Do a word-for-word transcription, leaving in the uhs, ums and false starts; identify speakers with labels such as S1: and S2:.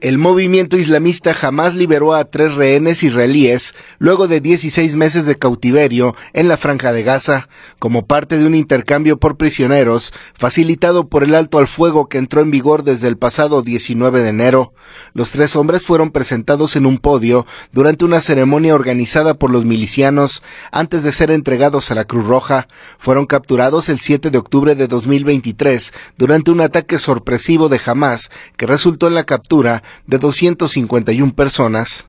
S1: El movimiento islamista Hamás liberó a tres rehenes israelíes luego de dieciséis meses de cautiverio en la Franja de Gaza, como parte de un intercambio por prisioneros facilitado por el alto al fuego que entró en vigor desde el pasado diecinueve de enero. Los tres hombres fueron presentados en un podio durante una ceremonia organizada por los milicianos antes de ser entregados a la Cruz Roja. Fueron capturados el siete de octubre de dos mil veintitrés durante un ataque sorpresivo de Hamás que resultó en la captura de doscientas cincuenta y una personas.